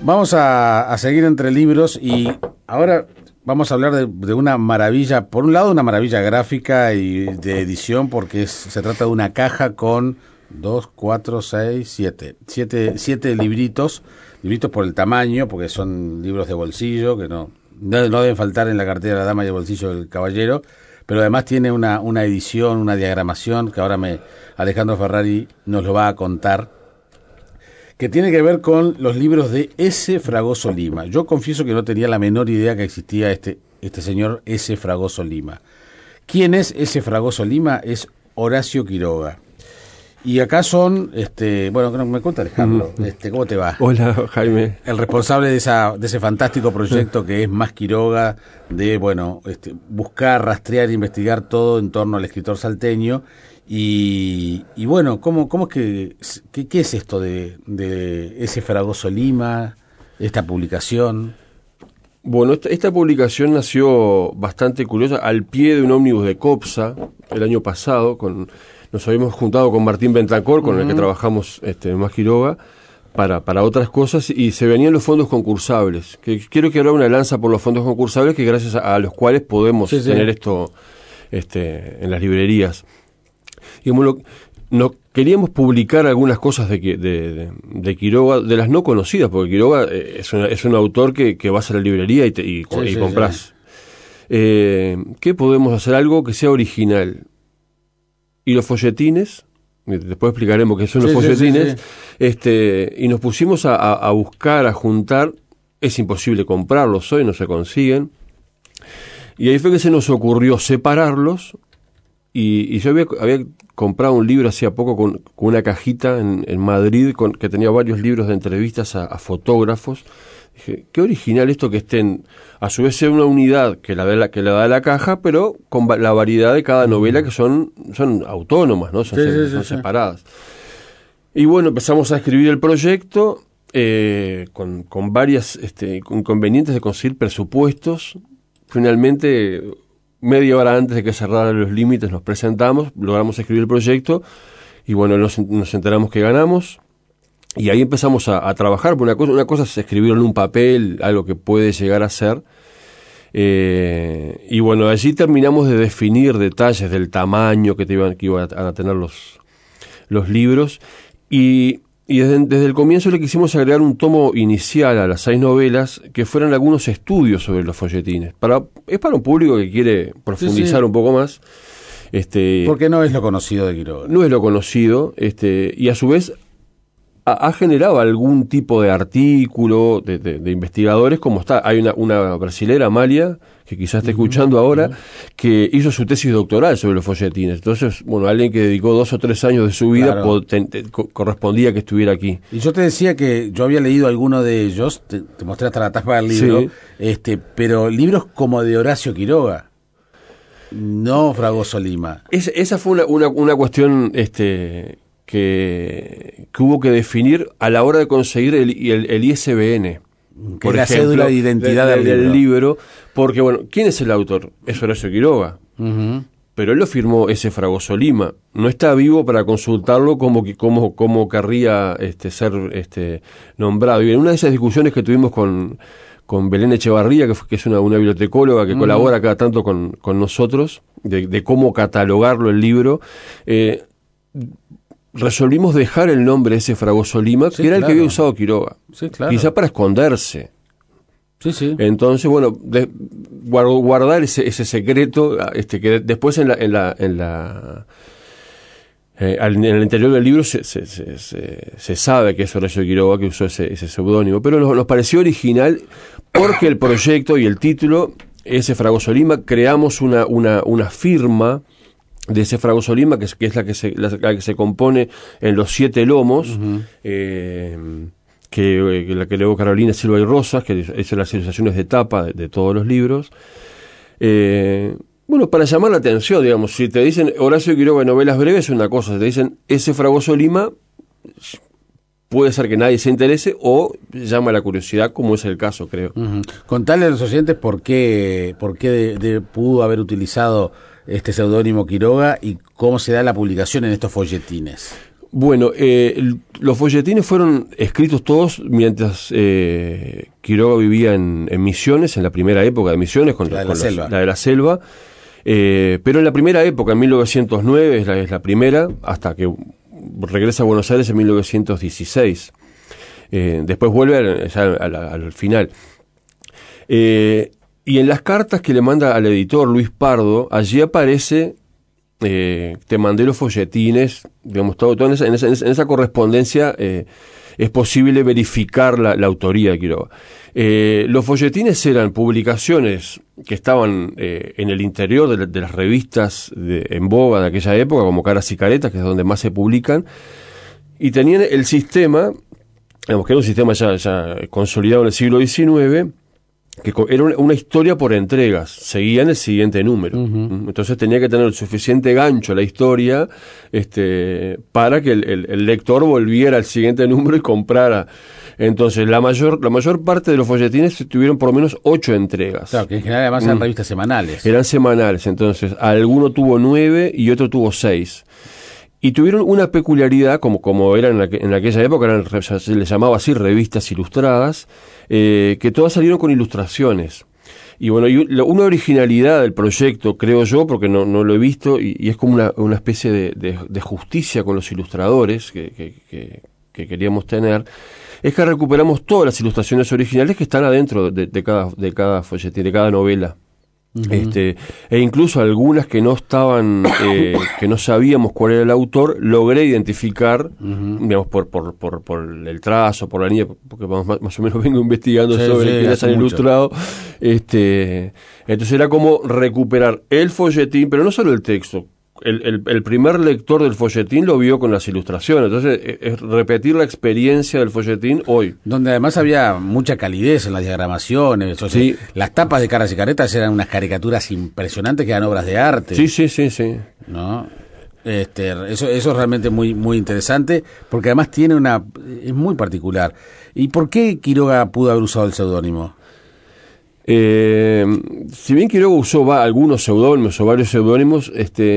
Vamos a seguir entre libros y ahora vamos a hablar de una maravilla, por un lado una maravilla gráfica y de edición, porque se trata de una caja con 7 libritos por el tamaño, porque son libros de bolsillo, que no deben faltar en la cartera de la dama y el bolsillo del caballero, pero además tiene una edición, una diagramación, que ahora Alejandro Ferrari nos lo va a contar, que tiene que ver con los libros de S. Fragoso Lima. Yo confieso que no tenía la menor idea que existía este señor S. Fragoso Lima. ¿Quién es S. Fragoso Lima? Es Horacio Quiroga. Y acá son, bueno, me cuenta Alejandro, ¿cómo te va? Hola, Jaime. El responsable de ese fantástico proyecto que es Más Quiroga, de, buscar, rastrear, investigar todo en torno al escritor salteño. Y bueno, ¿cómo es qué es esto de ese Fragoso Lima, esta publicación? Bueno, esta publicación nació bastante curiosa al pie de un ómnibus de COPSA el año pasado. Nos habíamos juntado con Martín Bentancor, con el que trabajamos Más Quiroga, para otras cosas, y se venían los fondos concursables. Quiero que haga una lanza por los fondos concursables, que gracias a los cuales podemos tener esto en las librerías. Y no queríamos publicar algunas cosas de Quiroga, de las no conocidas, porque Quiroga es un autor que vas a la librería y compras. ¿Qué podemos hacer? Algo que sea original. Y los folletines, después explicaremos qué son los folletines, y nos pusimos a buscar, a juntar. Es imposible comprarlos hoy, no se consiguen. Y ahí fue que se nos ocurrió separarlos. Y yo había comprado un libro hacía poco con una cajita en Madrid que tenía varios libros de entrevistas a fotógrafos. Dije, qué original esto, que estén a su vez en una unidad que la da la caja, pero con la variedad de cada novela, que son autónomas, ¿no? Son separadas. Y bueno, empezamos a escribir el proyecto con varias inconvenientes de conseguir presupuestos. Finalmente, media hora antes de que cerraran los límites, nos presentamos, logramos escribir el proyecto y bueno, nos enteramos que ganamos. Y ahí empezamos a trabajar, porque una cosa es escribirlo en un papel, algo que puede llegar a ser. Y bueno, allí terminamos de definir detalles del tamaño que iban a tener los libros. Y desde el comienzo le quisimos agregar un tomo inicial a las 6 novelas, que fueran algunos estudios sobre los folletines. Es para un público que quiere profundizar un poco más. Porque no es lo conocido de Quiroga. No es lo conocido, y a su vez ha generado algún tipo de artículo de investigadores, como hay una brasilera, Amalia, que quizás esté escuchando ahora, que hizo su tesis doctoral sobre los folletines. Entonces, bueno, alguien que dedicó 2 o 3 años de su vida, correspondía que estuviera aquí. Y yo te decía que yo había leído alguno de ellos, te mostré hasta la tapa del libro, pero libros como de Horacio Quiroga, no Fragoso Lima. Esa fue una cuestión que hubo que definir a la hora de conseguir el ISBN, que es la cédula de identidad del libro, porque bueno, ¿quién es el autor? Es Horacio Quiroga, pero él lo firmó S. Fragoso Lima, no está vivo para consultarlo como querría ser nombrado. Y en una de esas discusiones que tuvimos con Belén Echevarría, que es una bibliotecóloga que colabora cada tanto con nosotros, de cómo catalogarlo el libro, resolvimos dejar el nombre ese Fragoso Lima, que era el que había usado Quiroga, quizá para esconderse. Entonces, bueno, guardar ese secreto, que después en el interior del libro se sabe que es Horacio Quiroga que usó ese seudónimo, pero nos pareció original porque el proyecto y el título, ese Fragoso Lima, creamos una firma de ese Fragoso Lima, que es la que se compone en los 7 lomos, la que luego Carolina Silva y Rosas, que hizo las ilustraciones de tapa de todos los libros. Bueno, para llamar la atención, digamos, si te dicen Horacio Quiroga de novelas breves, es una cosa; si te dicen ese Fragoso Lima, puede ser que nadie se interese o llama la curiosidad, como es el caso, creo. Contale a los oyentes por qué pudo haber utilizado este seudónimo Quiroga y cómo se da la publicación en estos folletines. Bueno, los folletines fueron escritos todos mientras Quiroga vivía en Misiones, en la primera época de Misiones, con la de la selva. Pero en la primera época, en 1909, es la primera, hasta que regresa a Buenos Aires en 1916. Después vuelve al final. Y en las cartas que le manda al editor Luis Pardo, allí aparece... te mandé los folletines, digamos, todo en esa correspondencia es posible verificar la autoría de Quiroga. Los folletines eran publicaciones que estaban en el interior de las revistas en boga de aquella época, como Caras y Caretas, que es donde más se publican, y tenían el sistema, digamos, que era un sistema ya consolidado en el siglo XIX, que era una historia por entregas, seguían el siguiente número. Uh-huh. Entonces tenía que tener el suficiente gancho la historia para que el lector volviera al siguiente número y comprara. Entonces la mayor parte de los folletines tuvieron por lo menos 8 entregas. Claro, que en general además eran revistas semanales. Eran semanales, entonces alguno tuvo 9 y otro tuvo 6. Y tuvieron una peculiaridad, como era en aquella época, se les llamaba así revistas ilustradas, que todas salieron con ilustraciones. Y bueno, una originalidad del proyecto, creo yo, porque no lo he visto, y es como una especie de justicia con los ilustradores que queríamos tener, es que recuperamos todas las ilustraciones originales que están adentro de cada folletín, de cada novela. Uh-huh. E incluso algunas que no estaban, que no sabíamos cuál era el autor, logré identificar, uh-huh, digamos, por el trazo, por la línea, porque más o menos vengo investigando sobre quiénes han ilustrado. Entonces era como recuperar el folletín, pero no solo el texto. El primer lector del folletín lo vio con las ilustraciones, entonces es repetir la experiencia del folletín hoy. Donde además había mucha calidez en las diagramaciones, o sea, sí. Las tapas de Caras y Caretas eran unas caricaturas impresionantes que eran obras de arte. Sí. ¿No? Eso es realmente muy, muy interesante, porque además es muy particular. ¿Y por qué Quiroga pudo haber usado el seudónimo? Si bien Quiroga usó algunos seudónimos o varios seudónimos,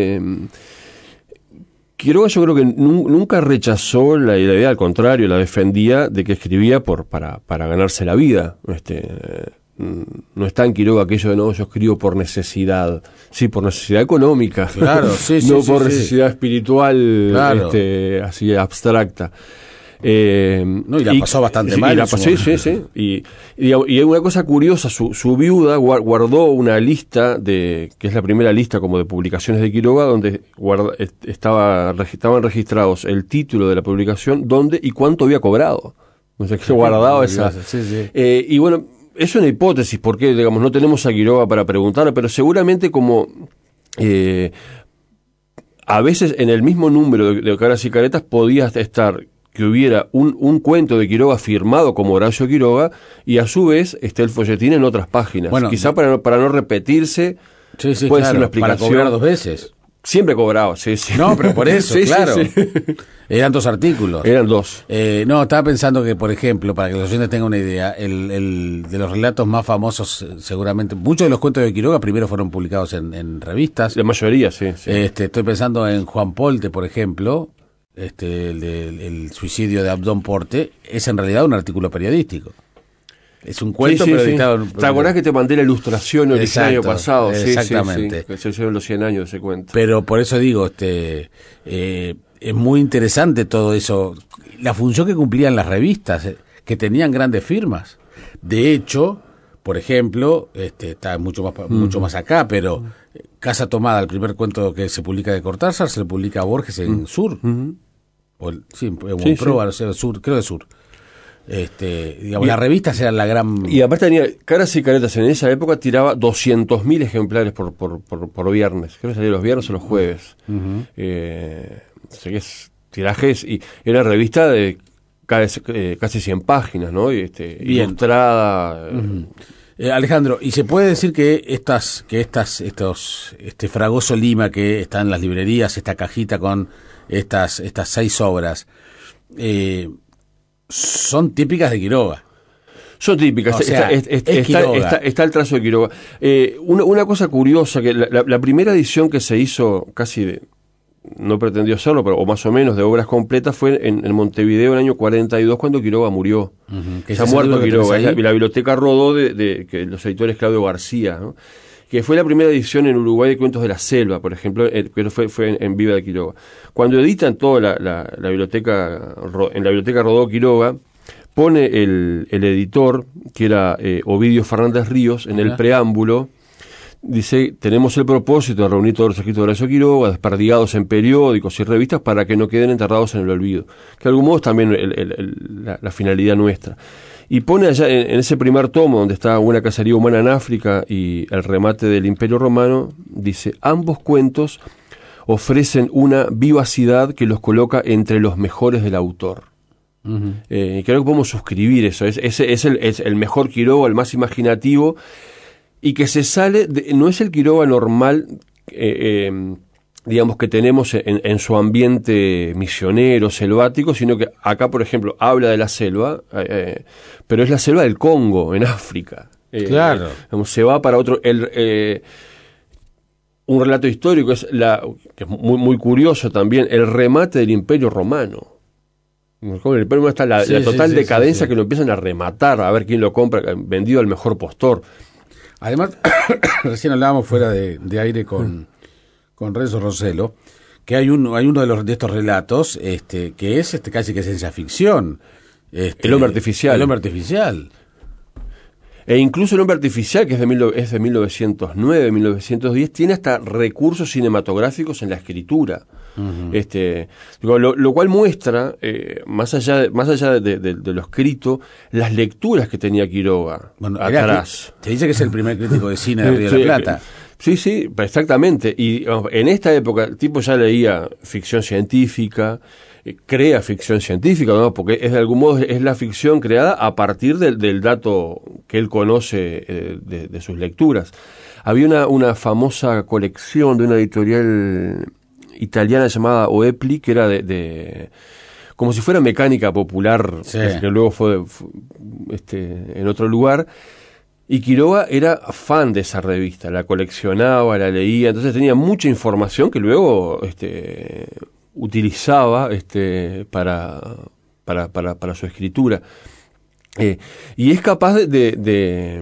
Quiroga yo creo que nunca rechazó la idea, al contrario, la defendía de que escribía para ganarse la vida. No está en Quiroga aquello de no, yo escribo por necesidad, sí, por necesidad económica, claro, sí, no por necesidad espiritual, claro, así abstracta. No, y la pasó bastante mal. Sí. Y hay una cosa curiosa, su viuda guardó una lista que es la primera lista como de publicaciones de Quiroga, donde estaban registrados el título de la publicación, dónde y cuánto había cobrado. O sea, que guardaba esa. Sí. Y bueno, es una hipótesis, porque digamos no tenemos a Quiroga para preguntar, pero seguramente como a veces en el mismo número de Caras y Caretas podía estar que hubiera un cuento de Quiroga firmado como Horacio Quiroga y a su vez esté el folletín en otras páginas. Bueno, quizá para no repetirse, puede ser una explicación. Para cobrar 2 veces. Siempre cobraba, sí. No, pero por eso, claro. Sí. Eran 2 artículos. Eran 2. No, estaba pensando que, por ejemplo, para que los oyentes tengan una idea, el de los relatos más famosos, seguramente, muchos de los cuentos de Quiroga primero fueron publicados en revistas. La mayoría, sí. Estoy pensando en Juan Polte, por ejemplo. El suicidio de Abdón Porte es en realidad un artículo periodístico. Es un cuento, pero editado. ¿Te acordás que te mandé la ilustración el año pasado? Exactamente. Que se hicieron los 100 años de ese cuento. Pero por eso digo, es muy interesante todo eso. La función que cumplían las revistas, que tenían grandes firmas. De hecho, por ejemplo, está mucho más acá, pero Casa Tomada, el primer cuento que se publica de Cortázar, se le publica a Borges en Sur. Proa, no sé, Sur, creo de Sur. Las revistas eran la gran... Y aparte tenía Caras y Caretas en esa época tiraba 200.000 ejemplares por viernes. Creo que salía los viernes o los jueves. Tirajes, y era revista de casi 100 páginas, ¿no? Ilustrada. Alejandro, ¿y se puede decir que este Fragoso Lima que está en las librerías, esta cajita con estas 6 obras, son típicas de Quiroga? Son típicas, o sea, está el trazo de Quiroga. Una cosa curiosa, que la primera edición que se hizo casi no pretendió hacerlo, pero, o más o menos de obras completas, fue en Montevideo en el año 42, cuando Quiroga murió. Que ya muerto Quiroga. La biblioteca Rodó de los editores Claudio García, ¿no? Que fue la primera edición en Uruguay de Cuentos de la Selva, por ejemplo, que fue en Viva de Quiroga. Cuando editan toda la biblioteca, en la biblioteca Rodó Quiroga, pone el editor, que era Ovidio Fernández Ríos, en el preámbulo, dice: tenemos el propósito de reunir todos los escritos de Horacio Quiroga, desperdigados en periódicos y revistas, para que no queden enterrados en el olvido. Que de algún modo es también la finalidad nuestra. Y pone allá, en ese primer tomo, donde está Una cacería humana en África y el remate del Imperio Romano, dice: ambos cuentos ofrecen una vivacidad que los coloca entre los mejores del autor. Creo que podemos suscribir eso. Es el mejor Quiroga, el más imaginativo, y que se sale, no es el Quiroga normal, digamos, que tenemos en su ambiente misionero, selvático, sino que acá, por ejemplo, habla de la selva, pero es la selva del Congo, en África. Claro. Se va para otro... un relato histórico que es muy, muy curioso también, el remate del Imperio Romano. En el Imperio Romano está la total decadencia, que lo empiezan a rematar, a ver quién lo compra, vendido al mejor postor. Además, recién hablábamos fuera de aire con Renzo Rossello, que hay uno de estos relatos que es casi que ciencia ficción. El hombre artificial. El hombre artificial. E incluso el hombre artificial, que es de 1909, 1910, tiene hasta recursos cinematográficos en la escritura. Lo cual muestra, más allá de lo escrito, las lecturas que tenía Quiroga atrás. Te dice que es el primer crítico de cine de Río de la Plata. Sí, exactamente. Y en esta época el tipo ya leía ficción científica, crea ficción científica, ¿no? Porque de algún modo es la ficción creada a partir del dato que él conoce de sus lecturas. Había una famosa colección de una editorial italiana llamada Oepli, que era como si fuera mecánica popular, que luego fue en otro lugar. Y Quiroga era fan de esa revista, la coleccionaba, la leía, entonces tenía mucha información que luego utilizaba para su escritura. Y es capaz de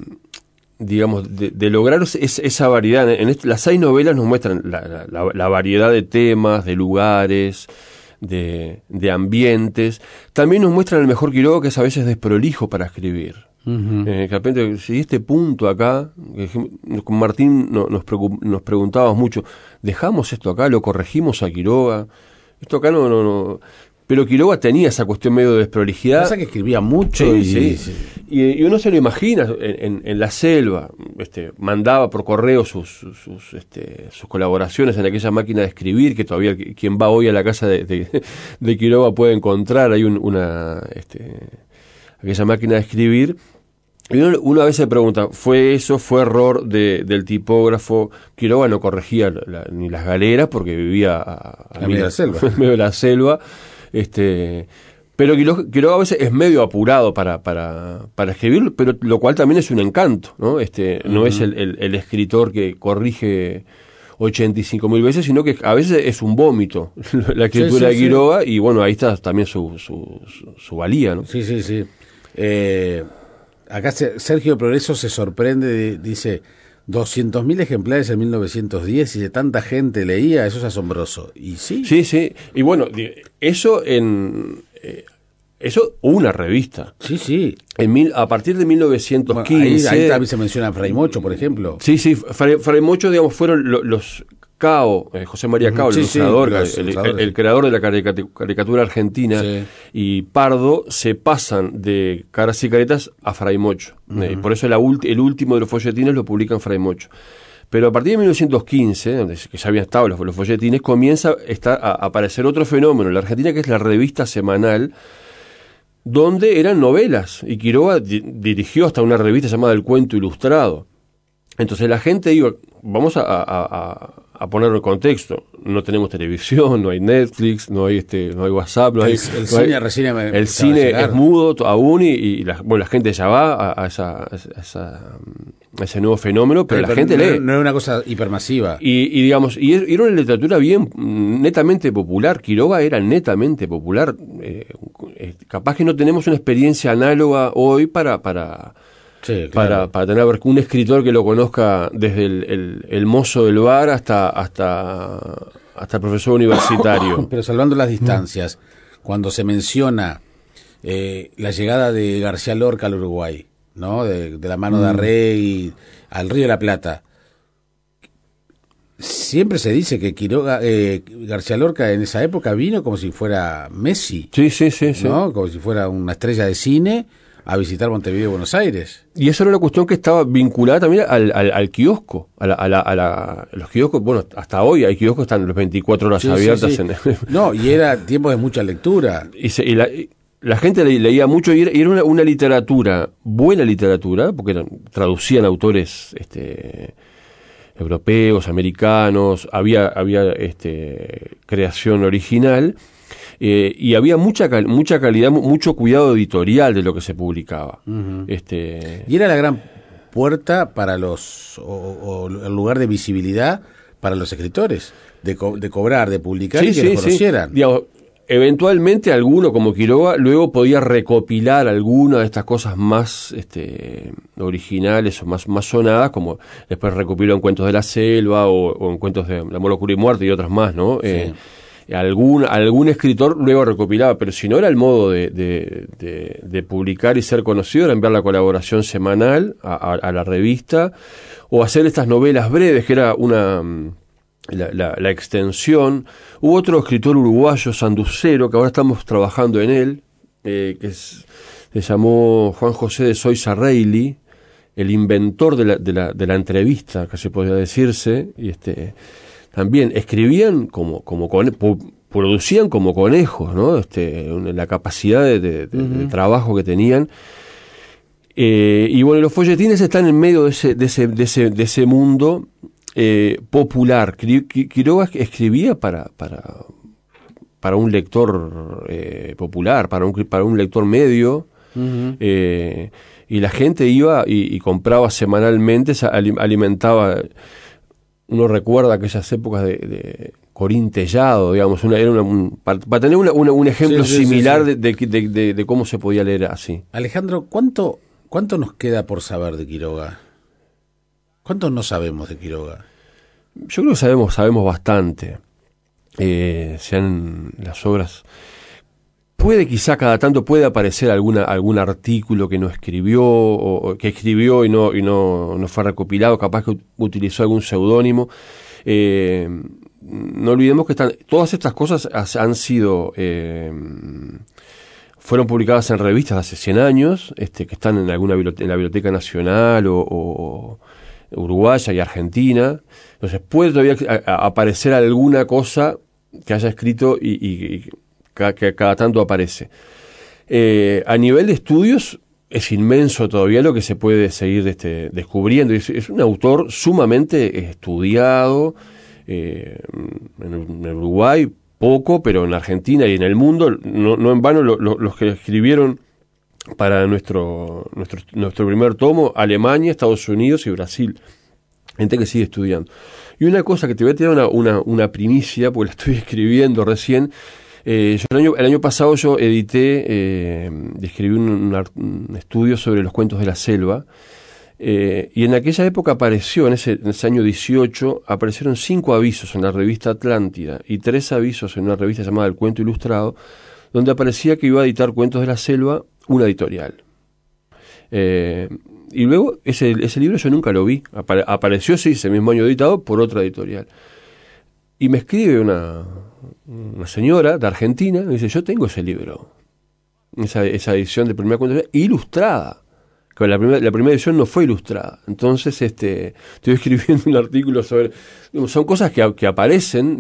lograr esa variedad. Las 6 novelas nos muestran la variedad de temas, de lugares, de ambientes. También nos muestran el mejor Quiroga, que es a veces desprolijo para escribir. De repente, si este punto acá, con Martín nos preguntábamos mucho: ¿dejamos esto acá? ¿Lo corregimos a Quiroga? Esto acá no. Pero Quiroga tenía esa cuestión medio de desprolijidad. Pasa que escribía mucho y uno se lo imagina en la selva, mandaba por correo sus colaboraciones en aquella máquina de escribir, que todavía quien va hoy a la casa de Quiroga puede encontrar. Hay aquella máquina de escribir. Y uno a veces se pregunta: ¿fue error del tipógrafo? Quiroga no corregía ni las galeras, porque vivía a medio de la selva. Pero Quiroga a veces es medio apurado para escribir, pero lo cual también es un encanto, ¿no? No es el escritor que corrige 85.000 veces, sino que a veces es un vómito la escritura de Quiroga, y bueno, ahí está también su valía, ¿no? Sí. Acá Sergio Progreso se sorprende, dice: 200.000 ejemplares en 1910, y de tanta gente leía, eso es asombroso. Y sí. Sí. Y bueno, eso una revista. Sí. A partir de 1915. Ahí también se menciona Fray Mocho, por ejemplo. Sí. Fray Mocho, digamos, fueron los Cao, José María Cao, el ilustrador, el creador de la caricatura argentina, y Pardo se pasan de Caras y Caretas a Fray Mocho. Por eso el último de los folletines lo publican Fray Mocho. Pero a partir de 1915, donde que ya habían estado los folletines, comienza a aparecer otro fenómeno en la Argentina, que es la revista semanal, donde eran novelas. Y Quiroga dirigió hasta una revista llamada El Cuento Ilustrado. Entonces la gente iba: vamos a a ponerlo en contexto. No tenemos televisión, no hay Netflix, no hay WhatsApp, no hay... El cine es mudo aún y la gente ya va a ese nuevo fenómeno, pero la gente lee. No es una cosa hipermasiva. Y digamos, era una literatura bien netamente popular. Quiroga era netamente popular. Capaz que no tenemos una experiencia análoga hoy para tener un escritor que lo conozca desde el mozo del bar hasta el profesor universitario. Pero salvando las distancias, cuando se menciona la llegada de García Lorca al Uruguay, ¿no? De la mano de Arrey al Río de la Plata, siempre se dice que García Lorca en esa época vino como si fuera Messi, sí. ¿no? Como si fuera una estrella de cine a visitar Montevideo y Buenos Aires. Y eso era una cuestión que estaba vinculada también al kiosco, los kioscos. Bueno, hasta hoy hay kioscos, están las 24 horas abiertas. Sí. No, y era tiempo de mucha lectura. Y la gente leía mucho y era una literatura, buena literatura, porque traducían autores europeos, americanos, había creación original. Y había mucha calidad, mucho cuidado editorial de lo que se publicaba. Uh-huh. Y era la gran puerta para el lugar de visibilidad para los escritores, de cobrar, de publicar y que los conocieran. Sí. Digamos, eventualmente alguno como Quiroga luego podía recopilar alguna de estas cosas más originales o más sonadas, como después recopiló en Cuentos de la Selva o en Cuentos de La Amor, Locura y Muerte y otras más, ¿no? Sí. Algún escritor luego recopilaba, pero si no era el modo de publicar y ser conocido, era enviar la colaboración semanal a la revista, o hacer estas novelas breves, que era la extensión. Hubo otro escritor uruguayo, Sanducero, que ahora estamos trabajando en él, se llamó Juan José de Soysa Reilly, el inventor de la entrevista, que se podría decirse, y también escribían producían como conejos, ¿no? La capacidad de trabajo que tenían. Y bueno, los folletines están en medio de ese mundo popular. Quiroga escribía para un lector popular, para un lector medio. Uh-huh. Y la gente iba y compraba semanalmente, alimentaba. Uno recuerda aquellas épocas de Corín Tellado, digamos, para tener un ejemplo similar. De cómo se podía leer así. Alejandro, ¿cuánto nos queda por saber de Quiroga? ¿Cuánto no sabemos de Quiroga? Yo creo que sabemos bastante. Sean las obras. Quizá cada tanto puede aparecer algún artículo que no escribió, o que escribió y no fue recopilado, capaz que utilizó algún seudónimo. No olvidemos que todas estas cosas han sido, fueron publicadas en revistas hace 100 años, que están en la Biblioteca Nacional o uruguaya y argentina. Entonces puede todavía aparecer alguna cosa que haya escrito y que cada tanto aparece. A nivel de estudios es inmenso todavía lo que se puede seguir descubriendo. Es un autor sumamente estudiado, en Uruguay poco, pero en Argentina y en el mundo, no en vano los que escribieron para nuestro primer tomo, Alemania, Estados Unidos y Brasil. Gente que sigue estudiando. Y una cosa que te voy a tirar una primicia, porque la estoy escribiendo recién. El año pasado yo edité, escribí un estudio sobre los cuentos de la selva, y en aquella época apareció, en ese año 18, aparecieron 5 avisos en la revista Atlántida y 3 avisos en una revista llamada El Cuento Ilustrado, donde aparecía que iba a editar Cuentos de la Selva una editorial. Y luego ese libro yo nunca lo vi, apareció sí ese mismo año editado por otra editorial. Y me escribe una señora de Argentina, me dice, yo tengo ese libro, esa edición de primera cuenta ilustrada, que la primera edición no fue ilustrada. Entonces estoy escribiendo un artículo sobre, son cosas que aparecen,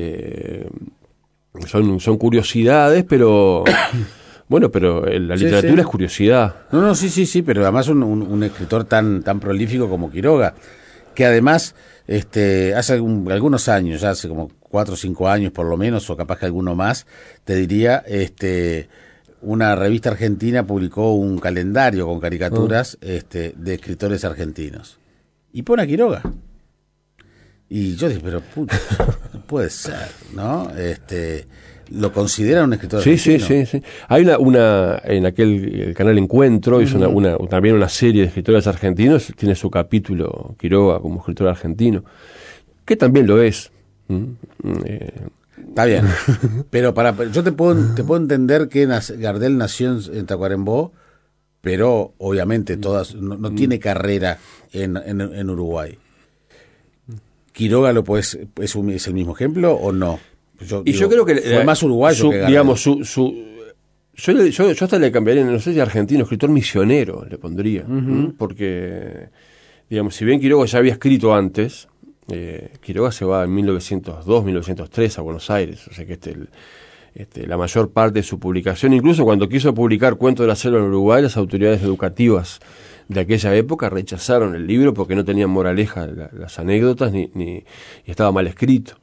son curiosidades, pero bueno, pero la literatura es curiosidad. Sí, pero además un escritor tan prolífico como Quiroga. que además hace algunos años, ya hace como 4 o 5 años por lo menos, o capaz que alguno más, te diría, una revista argentina publicó un calendario con caricaturas de escritores argentinos. Y pone a Quiroga. Y yo dije, pero puta, no puede ser, ¿no? Lo consideran un escritor argentino. Sí. Hay una en el canal Encuentro, hizo también una serie de escritores argentinos, tiene su capítulo Quiroga como escritor argentino, que también lo es. Está bien, pero yo te puedo entender que Gardel nació en Tacuarembó, pero obviamente no tiene carrera en Uruguay. ¿Quiroga es el mismo ejemplo o no? Yo creo que fue más uruguayo que Gardel. Digamos, yo hasta le cambiaría, no sé si argentino, escritor misionero le pondría, porque, digamos, si bien Quiroga ya había escrito antes, Quiroga se va en 1902, 1903 a Buenos Aires, o sea que la mayor parte de su publicación, incluso cuando quiso publicar Cuento de la Selva en Uruguay, las autoridades educativas de aquella época rechazaron el libro porque no tenían moraleja las anécdotas ni estaba mal escrito.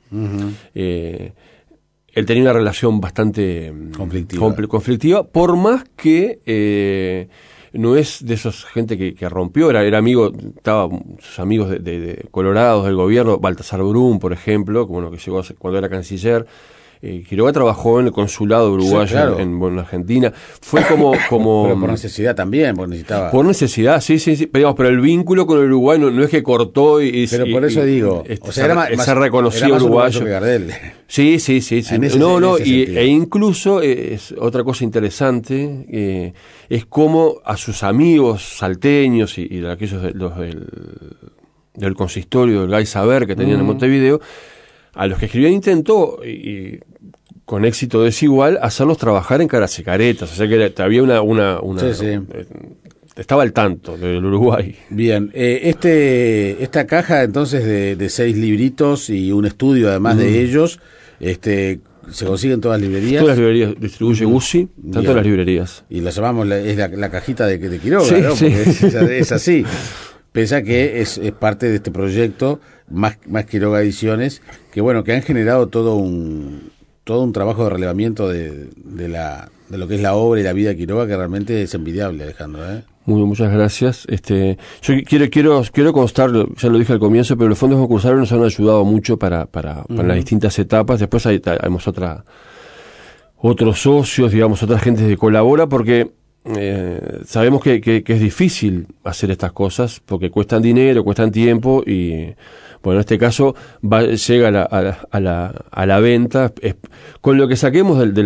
Él tenía una relación bastante conflictiva, por más que no es de esos gente que rompió, era amigo, sus amigos de colorados del gobierno, Baltasar Brum, por ejemplo, que llegó cuando era canciller. Quiroga trabajó en el consulado uruguayo en Argentina. Fue como pero por necesidad también, porque necesitaba. Por necesidad, sí. Pero el vínculo con el Uruguay no es que cortó pero por eso digo, se reconocía uruguayo. Que Gardel. Sí. E incluso es otra cosa interesante, es como a sus amigos salteños y de aquellos del consistorio del Gay Saber que tenían en Montevideo, a los que escribían intentó, y con éxito desigual, hacerlos trabajar en caras y caretas. O sea que había una estaba al tanto del Uruguay. Bien, esta caja entonces de 6 libritos y un estudio además de ellos, se consigue en todas las librerías. Todas las librerías distribuye Guzzi, tanto las librerías. Y la llamamos la cajita de Quiroga, ¿no? Porque es así. Pensá que es parte de este proyecto, más Quiroga Ediciones, que han generado todo un trabajo de relevamiento de lo que es la obra y la vida de Quiroga, que realmente es envidiable, Alejandro. Muchas gracias. Yo quiero constar, ya lo dije al comienzo, pero los fondos concursarios nos han ayudado mucho para las distintas etapas. Después tenemos otros socios, digamos, otra gente que colabora, porque sabemos que es difícil hacer estas cosas porque cuestan dinero, cuestan tiempo y en este caso llega a la venta con lo que saquemos de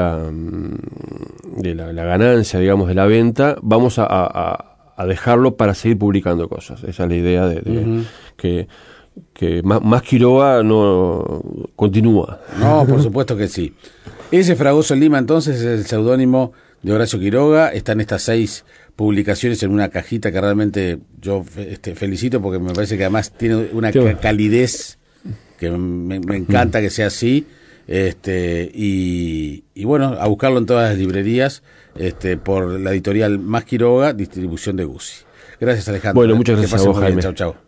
la ganancia, digamos, de la venta, vamos a dejarlo para seguir publicando cosas. Esa es la idea de que más Quiroga no continúa. No, por supuesto que sí. Ese Fragoso Lima entonces es el seudónimo de Horacio Quiroga. Están estas 6 publicaciones en una cajita que realmente yo felicito porque me parece que además tiene una calidez que me encanta que sea así. Y a buscarlo en todas las librerías por la editorial Más Quiroga, distribución de Guzzi. Gracias, Alejandro. Muchas gracias a vos, Jaime. Chau.